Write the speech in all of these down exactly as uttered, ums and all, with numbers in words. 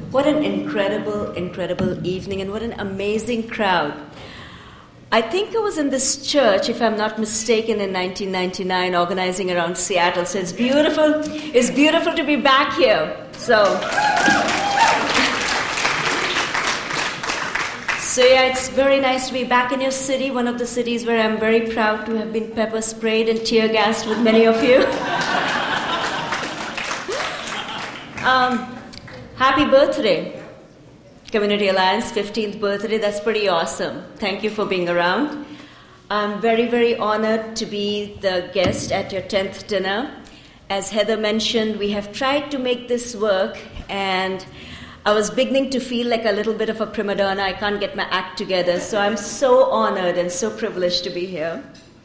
What an incredible, incredible evening, and what an amazing crowd. I think I was in this church, if I'm not mistaken, in nineteen ninety-nine, organizing around Seattle. So it's beautiful. It's beautiful to be back here. So, so yeah, it's very nice to be back in your city, one of the cities where I'm very proud to have been pepper sprayed and tear gassed with many of you. um, happy birthday. Community Alliance, fifteenth birthday, that's pretty awesome. Thank you for being around. I'm very, very honored to be the guest at your tenth dinner. As Heather mentioned, we have tried to make this work, and I was beginning to feel like a little bit of a prima donna. I can't get my act together, so I'm so honored and so privileged to be here.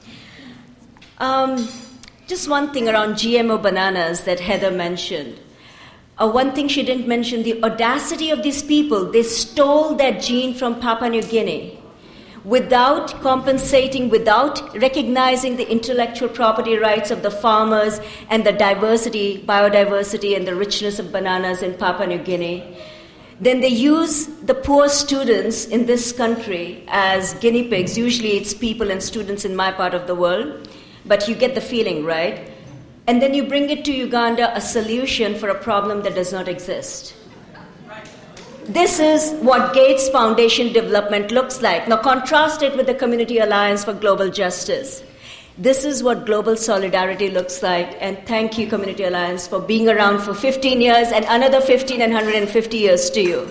Um, just one thing around G M O bananas that Heather mentioned. Uh, one thing she didn't mention, the audacity of these people. They stole that gene from Papua New Guinea without compensating, without recognizing the intellectual property rights of the farmers and the diversity, biodiversity, and the richness of bananas in Papua New Guinea. Then they use the poor students in this country as guinea pigs. Usually it's people and students in my part of the world, but you get the feeling, right? And then you bring it to Uganda, a solution for a problem that does not exist. This is what Gates Foundation development looks like. Now contrast it with the Community Alliance for Global Justice. This is what global solidarity looks like. And thank you, Community Alliance, for being around for fifteen years, and another fifteen and one hundred fifty years to you.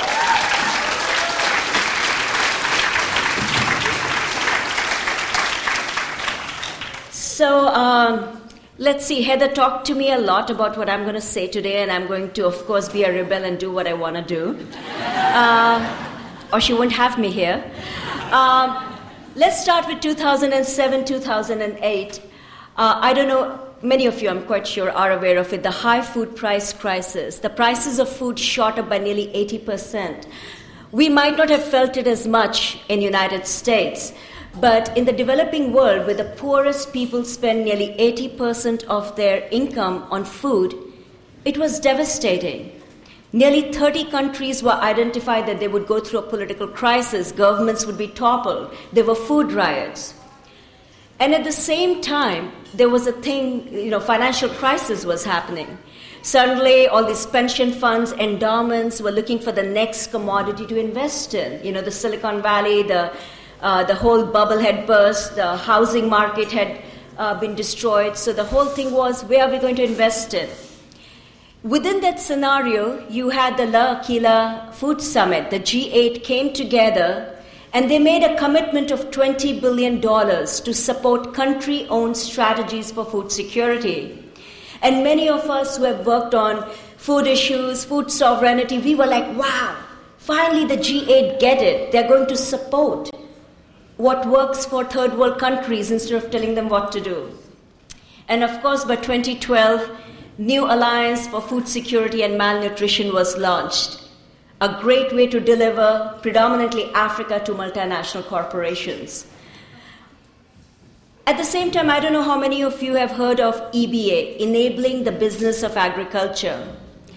So, um, let's see, Heather talked to me a lot about what I'm going to say today, and I'm going to, of course, be a rebel and do what I want to do. Uh, or she wouldn't have me here. Um, let's start with two thousand seven, two thousand eight. Uh, I don't know, many of you, I'm quite sure, are aware of it, the high food price crisis. The prices of food shot up by nearly eighty percent. We might not have felt it as much in the United States, but in the developing world, where the poorest people spend nearly eighty percent of their income on food, it was devastating. Nearly thirty countries were identified that they would go through a political crisis, governments would be toppled, there were food riots. And at the same time, there was a thing, you know, financial crisis was happening. Suddenly, all these pension funds, endowments were looking for the next commodity to invest in. You know, the Silicon Valley, the Uh, the whole bubble had burst, the housing market had uh, been destroyed, so the whole thing was, where are we going to invest in? Within that scenario, you had the L'Aquila Food Summit. The G eight came together, and they made a commitment of twenty billion dollars to support country-owned strategies for food security. And many of us who have worked on food issues, food sovereignty, we were like, wow, finally the G eight get it. They're going to support what works for third world countries instead of telling them what to do. And of course, by twenty twelve, New Alliance for Food Security and Malnutrition was launched, a great way to deliver predominantly Africa to multinational corporations. At the same time, I don't know how many of you have heard of E B A, Enabling the Business of Agriculture.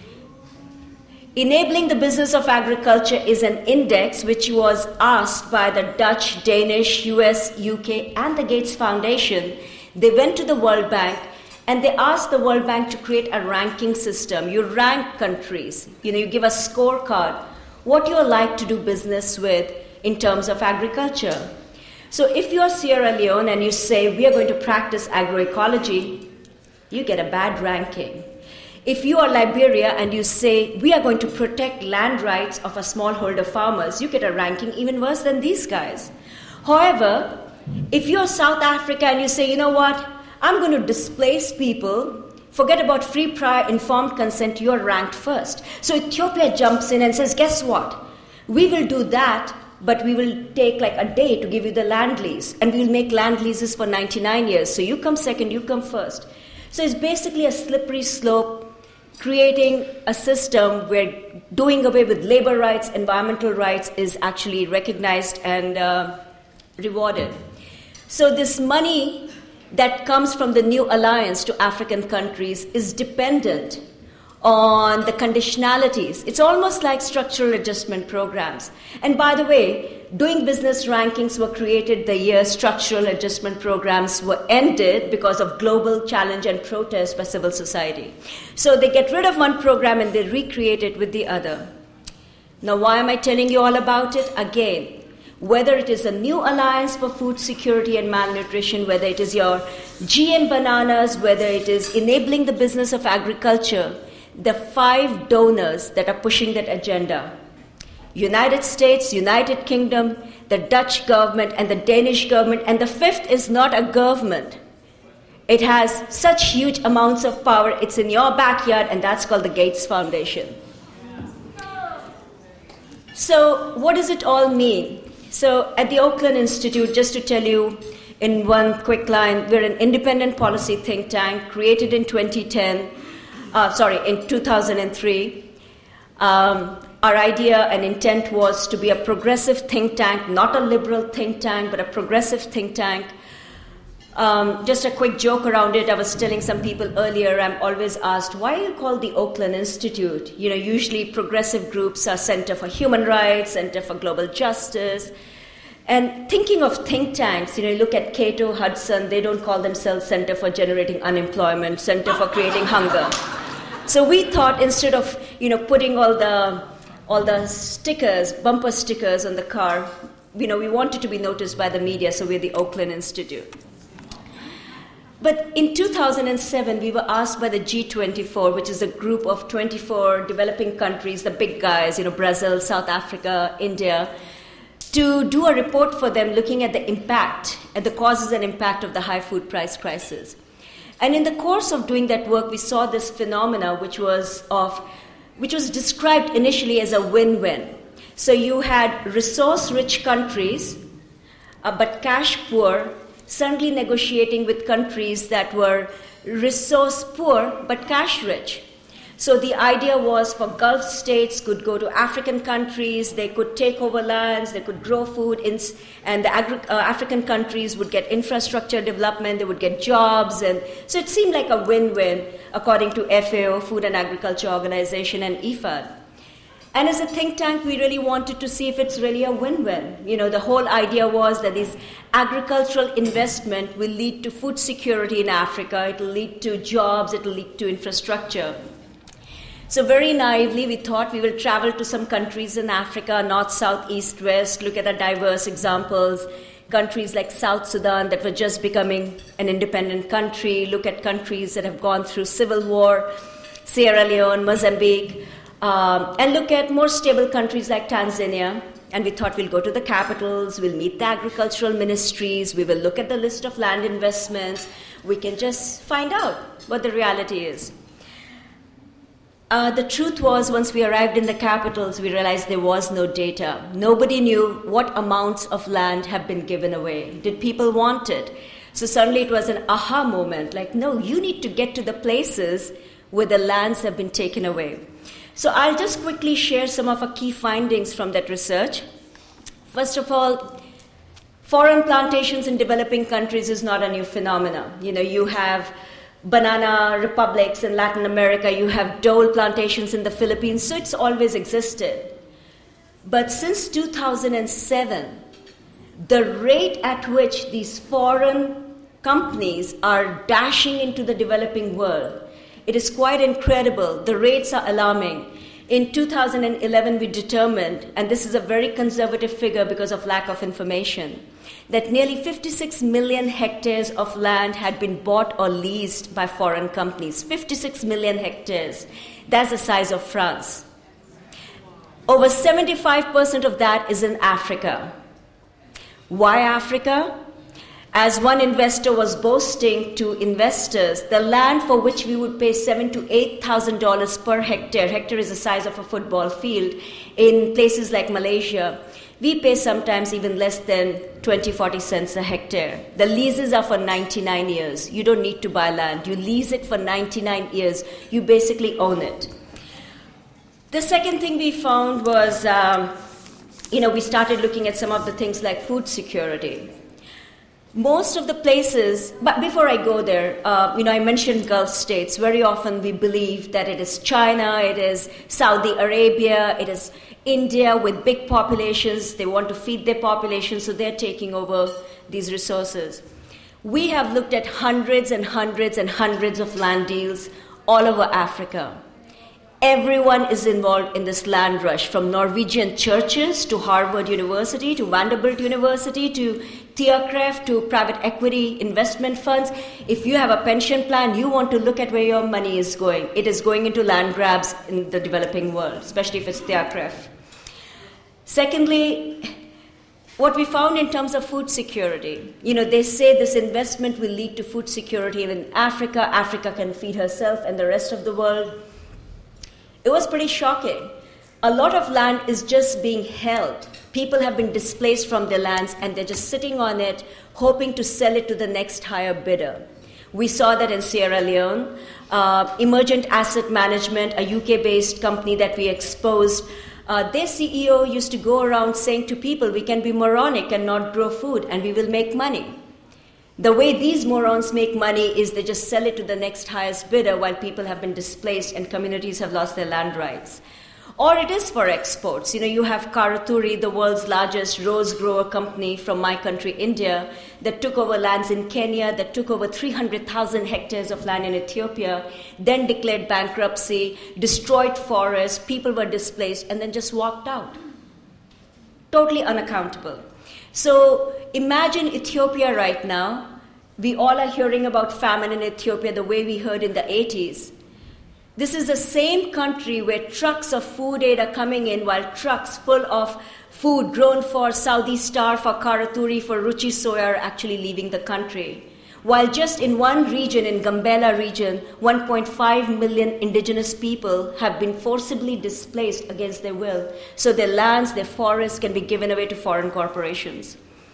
Enabling the Business of Agriculture is an index which was asked by the Dutch, Danish, U S, U K, and the Gates Foundation. They went to the World Bank and they asked the World Bank to create a ranking system. You rank countries. You know, you give a scorecard, what you're like to do business with in terms of agriculture. So if you're Sierra Leone and you say, we are going to practice agroecology, you get a bad ranking. If you are Liberia and you say, we are going to protect land rights of a smallholder farmers, you get a ranking even worse than these guys. However, if you're South Africa and you say, you know what, I'm going to displace people, forget about free, prior, informed consent, you're ranked first. So Ethiopia jumps in and says, guess what? We will do that, but we will take like a day to give you the land lease, and we'll make land leases for ninety-nine years. So you come second, you come first. So it's basically a slippery slope, creating a system where doing away with labor rights, environmental rights is actually recognized and uh, rewarded. So this money that comes from the New Alliance to African countries is dependent on the conditionalities. It's almost like structural adjustment programs. And by the way, doing business rankings were created the year structural adjustment programs were ended because of global challenge and protest by civil society. So they get rid of one program and they recreate it with the other. Now, why am I telling you all about it? Again, whether it is a new alliance for food security and malnutrition, whether it is your G M bananas, whether it is enabling the business of agriculture, the five donors that are pushing that agenda, United States, United Kingdom, the Dutch government, and the Danish government, and the fifth is not a government. It has such huge amounts of power, it's in your backyard, and that's called the Gates Foundation. So what does it all mean? So at the Oakland Institute, just to tell you in one quick line, we're an independent policy think tank created in twenty ten, uh, sorry, in two thousand three. Um, our idea and intent was to be a progressive think tank, not a liberal think tank, but a progressive think tank. Um, just a quick joke around it. I was telling some people earlier, I'm always asked, why are you called the Oakland Institute? You know, usually progressive groups are Center for Human Rights, Center for Global Justice. And thinking of think tanks, you know, you look at Cato, Hudson, they don't call themselves Center for Generating Unemployment, Center for Creating Hunger. So we thought instead of, you know, putting all the all the stickers, bumper stickers on the car, you know, we wanted to be noticed by the media, so we're the Oakland Institute. But in two thousand seven, we were asked by the G twenty-four, which is a group of twenty-four developing countries, the big guys, you know, Brazil, South Africa, India, to do a report for them looking at the impact and the causes and impact of the high food price crisis. And in the course of doing that work, we saw this phenomena which was of, which was described initially as a win-win. So you had resource-rich countries, uh, but cash-poor, suddenly negotiating with countries that were resource-poor but cash-rich. So the idea was for Gulf states could go to African countries, they could take over lands, they could grow food, in, and the agri- uh, African countries would get infrastructure development, they would get jobs. And so it seemed like a win-win according to F A O, Food and Agriculture Organization, and I F A D. And as a think tank, we really wanted to see if it's really a win-win. You know, the whole idea was that this agricultural investment will lead to food security in Africa, it will lead to jobs, it will lead to infrastructure. So very naively, we thought we will travel to some countries in Africa, north, south, east, west, look at the diverse examples, countries like South Sudan that were just becoming an independent country, look at countries that have gone through civil war, Sierra Leone, Mozambique, um, and look at more stable countries like Tanzania. And we thought we'll go to the capitals, we'll meet the agricultural ministries, we will look at the list of land investments, we can just find out what the reality is. Uh, the truth was, once we arrived in the capitals, we realized there was no data. Nobody knew what amounts of land have been given away. Did people want it? So suddenly it was an aha moment, like, no, you need to get to the places where the lands have been taken away. So I'll just quickly share some of our key findings from that research. First of all, foreign plantations in developing countries is not a new phenomenon. You know, you have banana republics in Latin America, you have dole plantations in the Philippines, so it's always existed. But since two thousand seven, the rate at which these foreign companies are dashing into the developing world, it is quite incredible. The rates are alarming. In two thousand eleven, we determined, and this is a very conservative figure because of lack of information, that nearly fifty-six million hectares of land had been bought or leased by foreign companies. fifty-six million hectares. That's the size of France. Over seventy-five percent of that is in Africa. Why Africa? As one investor was boasting to investors, the land for which we would pay seven to eight thousand dollars per hectare, hectare is the size of a football field, in places like Malaysia, we pay sometimes even less than twenty, forty cents a hectare. The leases are for ninety-nine years. You don't need to buy land. You lease it for ninety-nine years. You basically own it. The second thing we found was, um, you know, we started looking at some of the things like food security. Most of the places, but before I go there, uh, you know, I mentioned Gulf states. Very often we believe that it is China, it is Saudi Arabia, it is India with big populations. They want to feed their population, so they're taking over these resources. We have looked at hundreds and hundreds and hundreds of land deals all over Africa. Everyone is involved in this land rush, from Norwegian churches to Harvard University to Vanderbilt University to Tiacref to private equity investment funds. If you have a pension plan, you want to look at where your money is going. It is going into land grabs in the developing world, especially if it's Tiacref. Secondly, what we found in terms of food security, you know, they say this investment will lead to food security in Africa. Africa can feed herself and the rest of the world. It was pretty shocking. A lot of land is just being held. People have been displaced from their lands and they're just sitting on it, hoping to sell it to the next higher bidder. We saw that in Sierra Leone. Uh, Emergent Asset Management, a U K-based company that we exposed, uh, their C E O used to go around saying to people, we can be moronic and not grow food and we will make money. The way these morons make money is they just sell it to the next highest bidder while people have been displaced and communities have lost their land rights. Or it is for exports. You know, you have Karaturi, the world's largest rose grower company from my country, India, that took over lands in Kenya, that took over three hundred thousand hectares of land in Ethiopia, then declared bankruptcy, destroyed forests, people were displaced, and then just walked out. Totally unaccountable. So imagine Ethiopia right now. We all are hearing about famine in Ethiopia the way we heard in the eighties. This is the same country where trucks of food aid are coming in while trucks full of food grown for Saudi Star, for Karaturi, for Ruchi Soya are actually leaving the country. While just in one region, in Gambela region, one point five million indigenous people have been forcibly displaced against their will. So their lands, their forests can be given away to foreign corporations.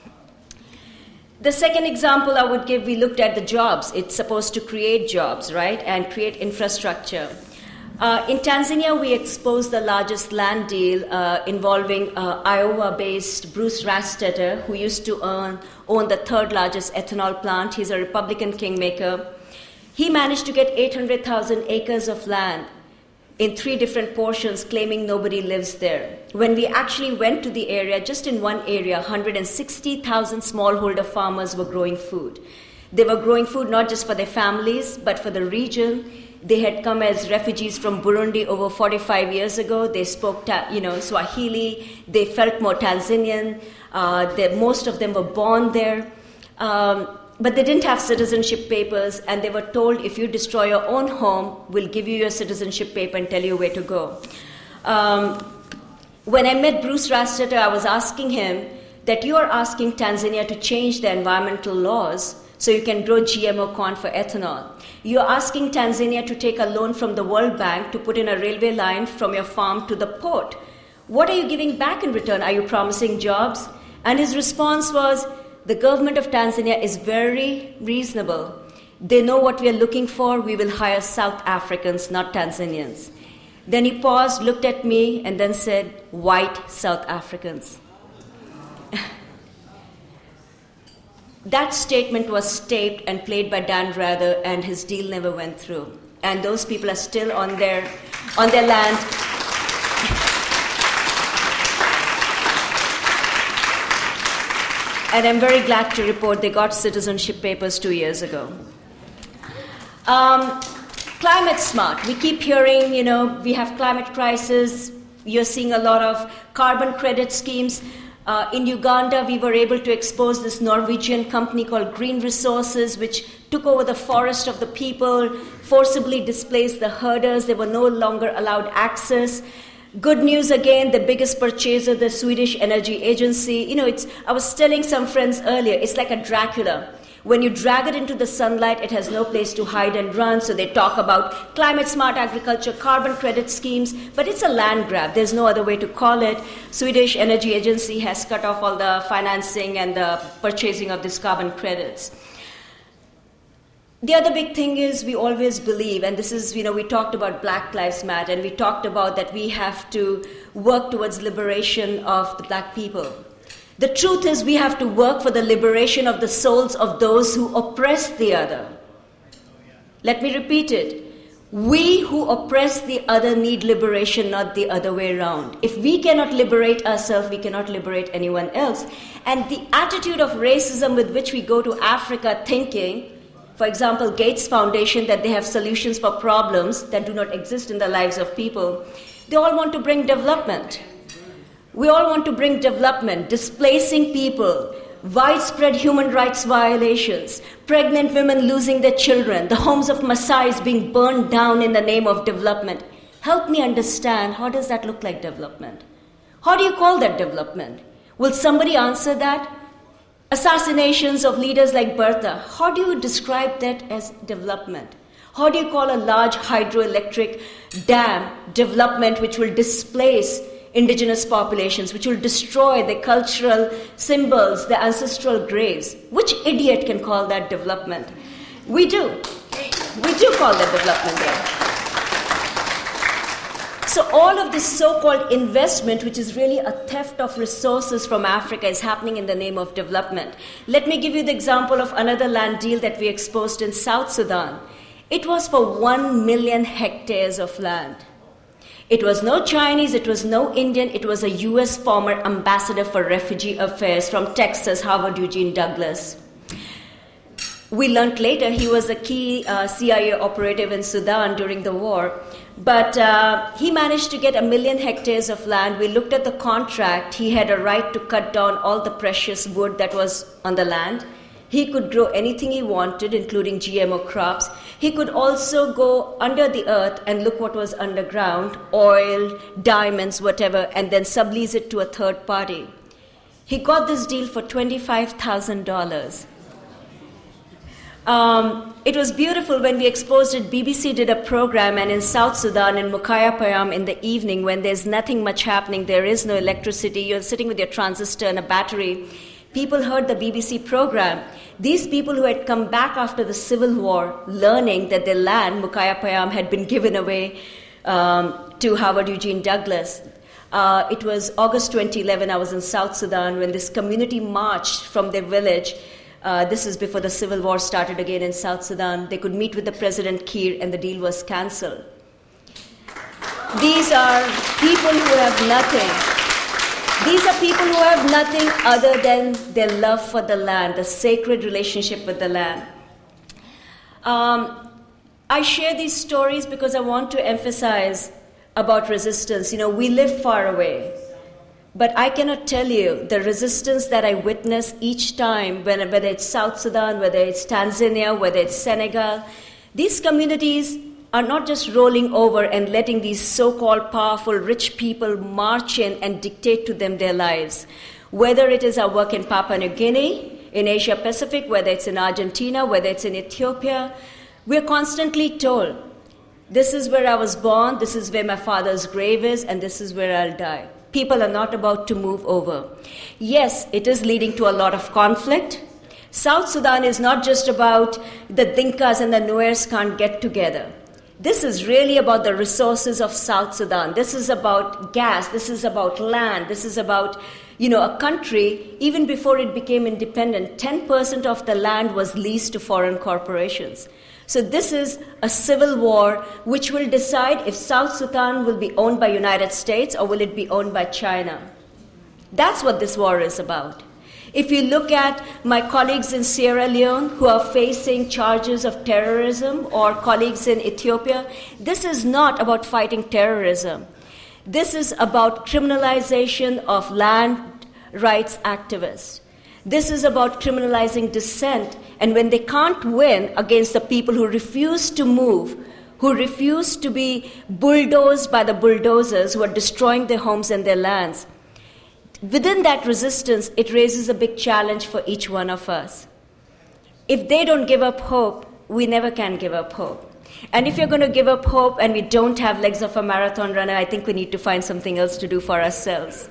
The second example I would give, we looked at the jobs. It's supposed to create jobs, right, and create infrastructure. Uh, in Tanzania, we exposed the largest land deal uh, involving uh, Iowa-based Bruce Rastetter, who used to earn, own the third largest ethanol plant. He's a Republican kingmaker. He managed to get eight hundred thousand acres of land in three different portions, claiming nobody lives there. When we actually went to the area, just in one area, one hundred sixty thousand smallholder farmers were growing food. They were growing food not just for their families, but for the region. They had come as refugees from Burundi over forty-five years ago. They spoke, you know, Swahili. They felt more Tanzanian. Uh, they, most of them were born there. Um, But they didn't have citizenship papers, and they were told, if you destroy your own home, we'll give you your citizenship paper and tell you where to go. Um, when I met Bruce Rastetter, I was asking him that you are asking Tanzania to change the environmental laws so you can grow G M O corn for ethanol. You're asking Tanzania to take a loan from the World Bank to put in a railway line from your farm to the port. What are you giving back in return? Are you promising jobs? And his response was, the government of Tanzania is very reasonable. They know what we are looking for. We will hire South Africans, not Tanzanians. Then he paused, looked at me, and then said, white South Africans. That statement was taped and played by Dan Rather, and his deal never went through. And those people are still on their, on their land. And I'm very glad to report they got citizenship papers two years ago. Um, climate smart. We keep hearing, you know, we have climate crisis. You're seeing a lot of carbon credit schemes. Uh, in Uganda, we were able to expose this Norwegian company called Green Resources, which took over the forest of the people, forcibly displaced the herders. They were no longer allowed access. Good news again, the biggest purchaser, the Swedish Energy Agency. You know, it's, I was telling some friends earlier, it's like a Dracula. When you drag it into the sunlight, it has no place to hide and run. So they talk about climate smart agriculture, carbon credit schemes, but it's a land grab. There's no other way to call it. Swedish Energy Agency has cut off all the financing and the purchasing of these carbon credits. The other big thing is we always believe, and this is, you know, we talked about Black Lives Matter, and we talked about that we have to work towards liberation of the black people. The truth is we have to work for the liberation of the souls of those who oppress the other. Let me repeat it. We who oppress the other need liberation, not the other way around. If we cannot liberate ourselves, we cannot liberate anyone else. And the attitude of racism with which we go to Africa thinking, for example, Gates Foundation, that they have solutions for problems that do not exist in the lives of people, they all want to bring development. We all want to bring development, displacing people, widespread human rights violations, pregnant women losing their children, the homes of Maasais being burned down in the name of development. Help me understand, how does that look like development? How do you call that development? Will somebody answer that? Assassinations of leaders like Bertha, how do you describe that as development? How do you call a large hydroelectric dam development which will displace indigenous populations, which will destroy the cultural symbols, the ancestral graves? Which idiot can call that development? We do. We do call that development there. So all of this so-called investment, which is really a theft of resources from Africa, is happening in the name of development. Let me give you the example of another land deal that we exposed in South Sudan. It was for one million hectares of land. It was no Chinese, it was no Indian, it was a U S former ambassador for refugee affairs from Texas, Howard Eugene Douglas. We learned later he was a key uh, C I A operative in Sudan during the war. But uh, he managed to get a million hectares of land. We looked at the contract. He had a right to cut down all the precious wood that was on the land. He could grow anything he wanted, including G M O crops. He could also go under the earth and look what was underground, oil, diamonds, whatever, and then sublease it to a third party. He got this deal for twenty-five thousand dollars. Um, it was beautiful when we exposed it. B B C did a program, and in South Sudan, in Mukayapayam, in the evening, when there's nothing much happening, there is no electricity, you're sitting with your transistor and a battery, people heard the B B C program. These people who had come back after the civil war, learning that their land, Mukayapayam, had been given away um, to Howard Eugene Douglas. Uh, it was August twenty eleven, I was in South Sudan, when this community marched from their village. Uh, this is before the civil war started again in South Sudan. They could meet with the President Kiir, and the deal was cancelled. These are people who have nothing. These are people who have nothing other than their love for the land, the sacred relationship with the land. Um, I share these stories because I want to emphasize about resistance. You know, we live far away. But I cannot tell you the resistance that I witness each time, whether it's South Sudan, whether it's Tanzania, whether it's Senegal. These communities are not just rolling over and letting these so-called powerful, rich people march in and dictate to them their lives. Whether it is our work in Papua New Guinea, in Asia Pacific, whether it's in Argentina, whether it's in Ethiopia, we're constantly told, this is where I was born, this is where my father's grave is, and this is where I'll die. People are not about to move over. Yes, it is leading to a lot of conflict. South Sudan is not just about the Dinkas and the Nuers can't get together. This is really about the resources of South Sudan. This is about gas. This is about land. This is about, you know, a country, even before it became independent, ten percent of the land was leased to foreign corporations. So this is a civil war which will decide if South Sudan will be owned by United States or will it be owned by China. That's what this war is about. If you look at my colleagues in Sierra Leone who are facing charges of terrorism, or colleagues in Ethiopia, this is not about fighting terrorism. This is about criminalization of land rights activists. This is about criminalizing dissent. And when they can't win against the people who refuse to move, who refuse to be bulldozed by the bulldozers who are destroying their homes and their lands, within that resistance, it raises a big challenge for each one of us. If they don't give up hope, we never can give up hope. And if you're going to give up hope and we don't have legs of a marathon runner, I think we need to find something else to do for ourselves.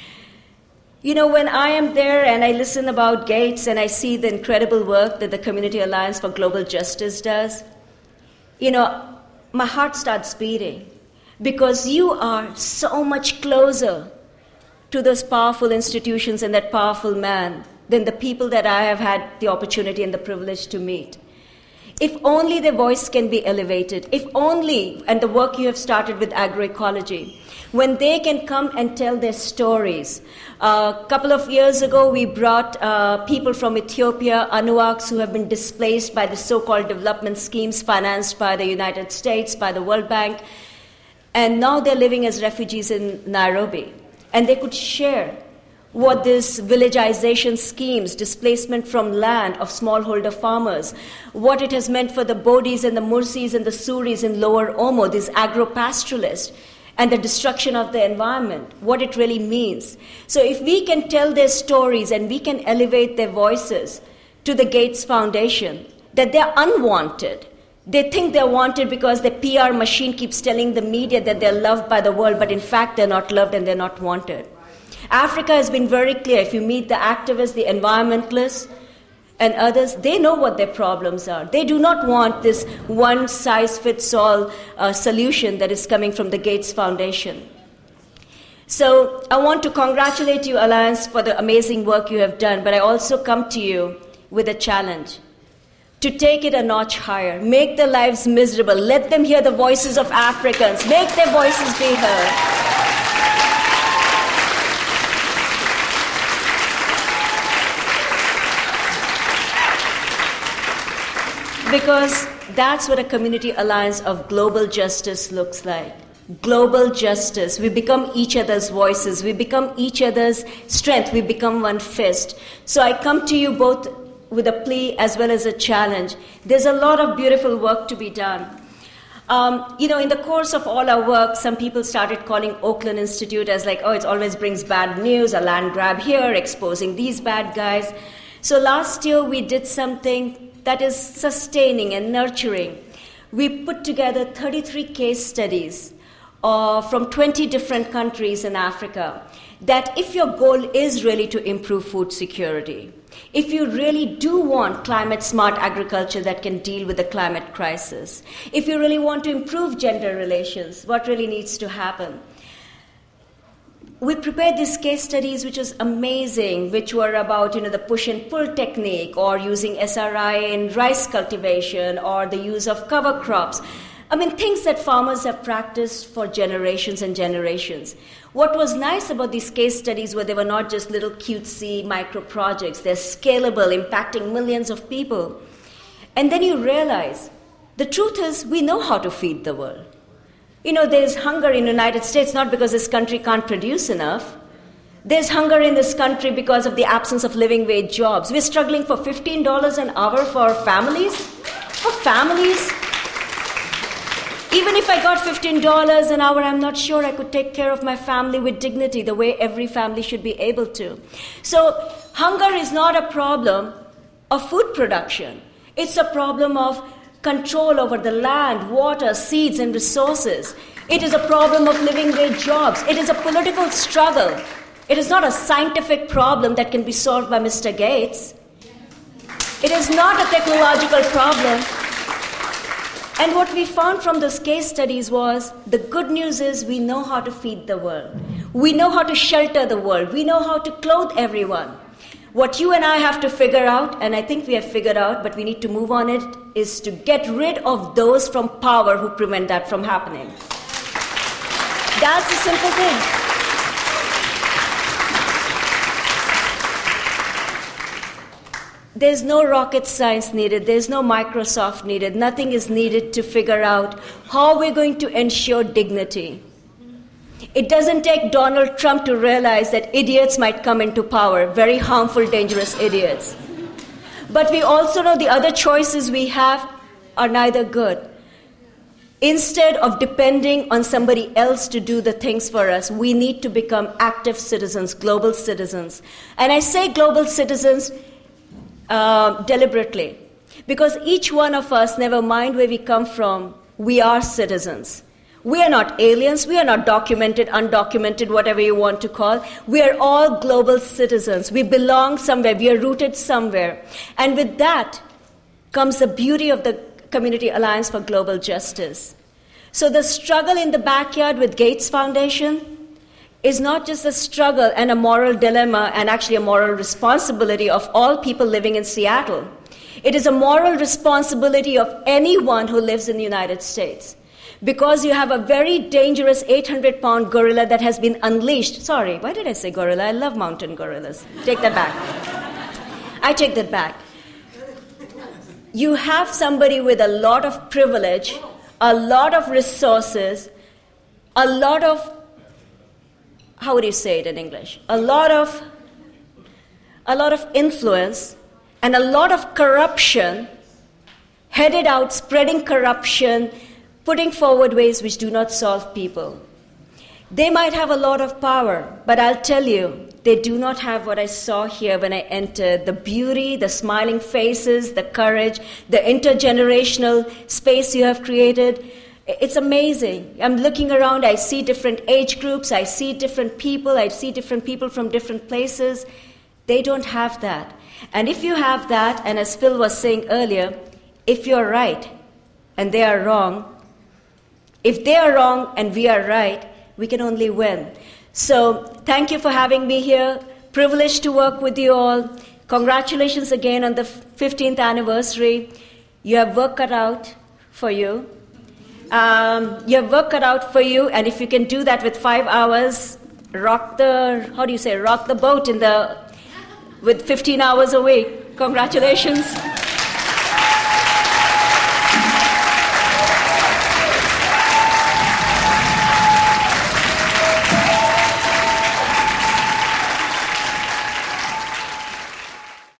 You know, when I am there and I listen about Gates and I see the incredible work that the Community Alliance for Global Justice does, you know, my heart starts beating because you are so much closer to those powerful institutions and that powerful man than the people that I have had the opportunity and the privilege to meet. If only their voice can be elevated, if only, and the work you have started with agroecology, when they can come and tell their stories. A uh, couple of years ago, we brought uh, people from Ethiopia, Anuaks, who have been displaced by the so-called development schemes financed by the United States, by the World Bank, and now they're living as refugees in Nairobi. And they could share what this villagization schemes, displacement from land of smallholder farmers, what it has meant for the Bodis and the Mursis and the Suris in Lower Omo, these agro-pastoralists, and the destruction of the environment, what it really means. So if we can tell their stories and we can elevate their voices to the Gates Foundation, that they're unwanted. They think they're wanted because the P R machine keeps telling the media that they're loved by the world, but in fact they're not loved and they're not wanted. Africa has been very clear. If you meet the activists, the environmentalists, and others, they know what their problems are. They do not want this one-size-fits-all uh, solution that is coming from the Gates Foundation. So I want to congratulate you, Alliance, for the amazing work you have done, but I also come to you with a challenge to take it a notch higher, make their lives miserable, let them hear the voices of Africans, make their voices be heard. Because that's what a community alliance of global justice looks like. Global justice. We become each other's voices. We become each other's strength. We become one fist. So I come to you both with a plea as well as a challenge. There's a lot of beautiful work to be done. Um, you know, in the course of all our work, some people started calling Oakland Institute as like, oh, it always brings bad news, a land grab here, exposing these bad guys. So last year we did something that is sustaining and nurturing. We put together thirty-three case studies uh, from twenty different countries in Africa, that if your goal is really to improve food security, if you really do want climate-smart agriculture that can deal with the climate crisis, if you really want to improve gender relations, what really needs to happen? We prepared these case studies, which was amazing, which were about, you know, the push and pull technique, or using S R I in rice cultivation, or the use of cover crops. I mean, things that farmers have practiced for generations and generations. What was nice about these case studies were they were not just little cutesy micro projects. They're scalable, impacting millions of people. And then you realize the truth is we know how to feed the world. You know, there's hunger in the United States not because this country can't produce enough. There's hunger in this country because of the absence of living wage jobs. We're struggling for fifteen dollars an hour for families. For families. Even if I got fifteen dollars an hour, I'm not sure I could take care of my family with dignity the way every family should be able to. So hunger is not a problem of food production. It's a problem of control over the land, water, seeds, and resources. It is a problem of living wage jobs. It is a political struggle. It is not a scientific problem that can be solved by Mister Gates. It is not a technological problem. And what we found from those case studies was the good news is we know how to feed the world. We know how to shelter the world. We know how to clothe everyone. What you and I have to figure out, and I think we have figured out, but we need to move on it, is to get rid of those from power who prevent that from happening. That's a simple thing. There's no rocket science needed. There's no Microsoft needed. Nothing is needed to figure out how we're going to ensure dignity. It doesn't take Donald Trump to realize that idiots might come into power, very harmful, dangerous idiots. But we also know the other choices we have are neither good. Instead of depending on somebody else to do the things for us, we need to become active citizens, global citizens. And I say global citizens uh, deliberately, because each one of us, never mind where we come from, we are citizens. We are not aliens. We are not documented, undocumented, whatever you want to call. We are all global citizens. We belong somewhere. We are rooted somewhere. And with that comes the beauty of the Community Alliance for Global Justice. So the struggle in the backyard with Gates Foundation is not just a struggle and a moral dilemma and actually a moral responsibility of all people living in Seattle. It is a moral responsibility of anyone who lives in the United States. Because you have a very dangerous eight hundred pound gorilla that has been unleashed. Sorry, why did I say gorilla? I love mountain gorillas. Take that back. I take that back. You have somebody with a lot of privilege, a lot of resources, a lot of, how would you say it in English? A lot of, a lot of influence and a lot of corruption, headed out, spreading corruption, putting forward ways which do not solve people. They might have a lot of power, but I'll tell you, they do not have what I saw here when I entered, the beauty, the smiling faces, the courage, the intergenerational space you have created. It's amazing. I'm looking around, I see different age groups, I see different people, I see different people from different places. They don't have that. And if you have that, and as Phil was saying earlier, if you're right and they are wrong, if they are wrong and we are right, we can only win. So thank you for having me here. Privileged to work with you all. Congratulations again on the fifteenth anniversary. You have work cut out for you. Um, you have work cut out for you, and if you can do that with five hours, rock the, how do you say, rock the boat in the, with fifteen hours a week. Congratulations.